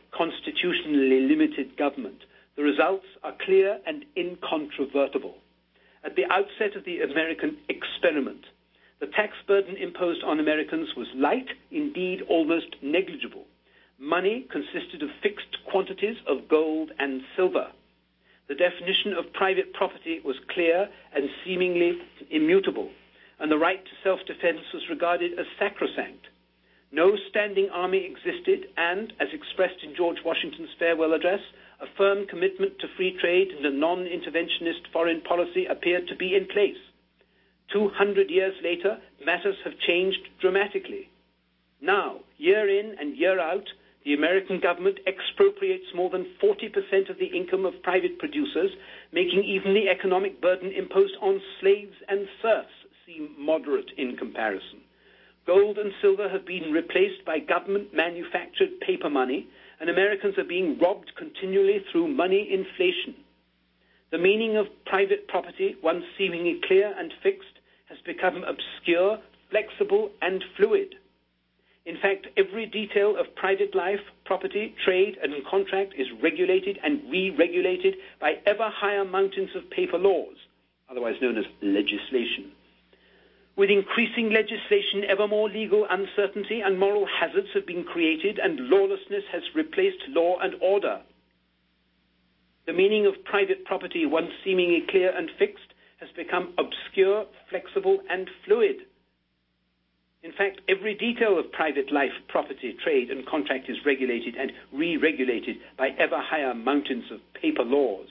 constitutionally limited government, the results are clear and incontrovertible. At the outset of the American experiment, the tax burden imposed on Americans was light, indeed almost negligible. Money consisted of fixed quantities of gold and silver. The definition of private property was clear and seemingly immutable, and the right to self-defense was regarded as sacrosanct. No standing army existed, and, as expressed in George Washington's farewell address, a firm commitment to free trade and a non-interventionist foreign policy appeared to be in place. 200 years later, matters have changed dramatically. Now, year in and year out, the American government expropriates more than 40% of the income of private producers, making even the economic burden imposed on slaves and serfs seem moderate in comparison. Gold and silver have been replaced by government-manufactured paper money, and Americans are being robbed continually through money inflation. The meaning of private property, once seemingly clear and fixed, has become obscure, flexible, and fluid. In fact, every detail of private life, property, trade, and contract is regulated and re-regulated by ever higher mountains of paper laws, otherwise known as legislation. With increasing legislation, ever more legal uncertainty and moral hazards have been created, and lawlessness has replaced law and order. The meaning of private property, once seemingly clear and fixed, has become obscure, flexible, and fluid. In fact, every detail of private life, property, trade, and contract is regulated and re-regulated by ever higher mountains of paper laws.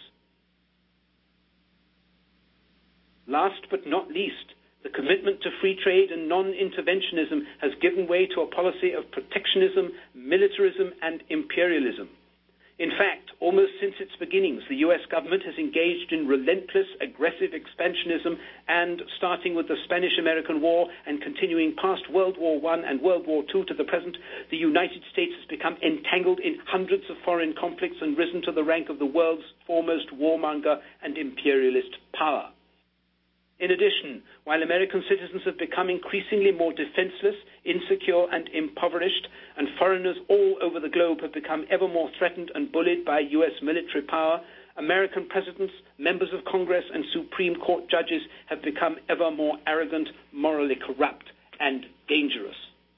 Last but not least, the commitment to free trade and non-interventionism has given way to a policy of protectionism, militarism, and imperialism. In fact, almost since its beginnings, the U.S. government has engaged in relentless, aggressive expansionism, and starting with the Spanish-American War and continuing past World War I and World War II to the present, the United States has become entangled in hundreds of foreign conflicts and risen to the rank of the world's foremost warmonger and imperialist power. In addition, while American citizens have become increasingly more defenseless, insecure, and impoverished, and foreigners all over the globe have become ever more threatened and bullied by U.S. military power, American presidents, members of Congress, and Supreme Court judges have become ever more arrogant, morally corrupt, and dangerous.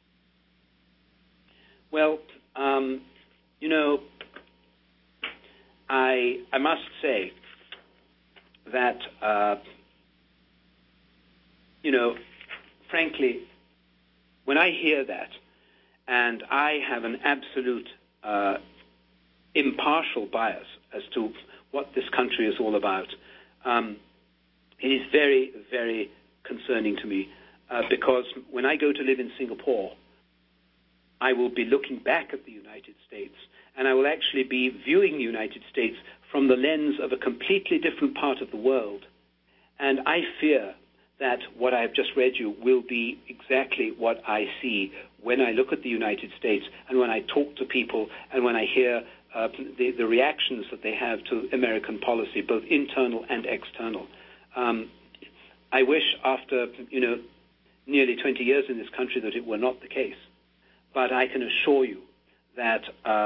Well, I must say that, frankly, when I hear that, and I have an absolute impartial bias as to what this country is all about, it is very, very concerning to me, because when I go to live in Singapore, I will be looking back at the United States, and I will actually be viewing the United States from the lens of a completely different part of the world. And I fear that what I have just read you will be exactly what I see when I look at the United States and when I talk to people and when I hear the reactions that they have to American policy, both internal and external. I wish after, nearly 20 years in this country that it were not the case. But I can assure you that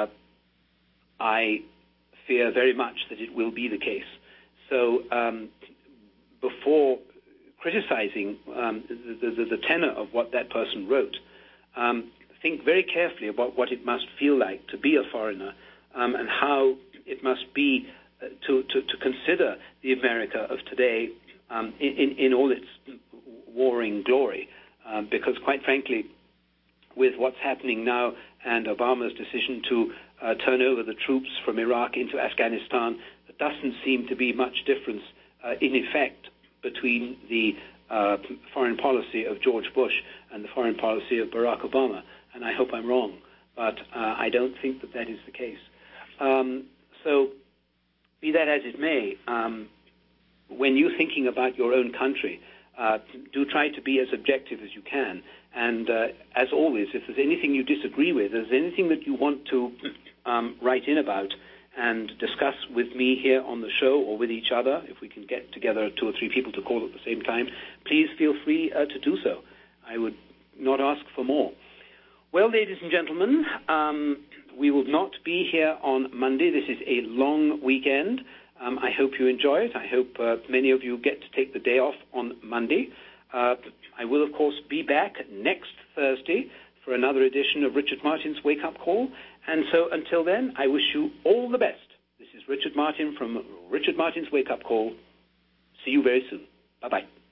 I fear very much that it will be the case. So before criticizing the tenor of what that person wrote, think very carefully about what it must feel like to be a foreigner, and how it must be to consider the America of today in all its warring glory. Because quite frankly, with what's happening now and Obama's decision to turn over the troops from Iraq into Afghanistan, there doesn't seem to be much difference in effect between the foreign policy of George Bush and the foreign policy of Barack Obama. And I hope I'm wrong, but I don't think that is the case. So be that as it may, when you're thinking about your own country, do try to be as objective as you can. And as always, if there's anything you disagree with, if there's anything that you want to write in about and discuss with me here on the show or with each other, if we can get together 2 or 3 people to call at the same time, please feel free to do so. I would not ask for more. Well, ladies and gentlemen, We will not be here on Monday. This is a long weekend. I hope you enjoy it. I hope many of you get to take the day off on Monday. I will, of course, be back next Thursday for another edition of Richard Martin's Wake Up Call. And so until then, I wish you all the best. This is Richard Martin from Richard Martin's Wake Up Call. See you very soon. Bye-bye.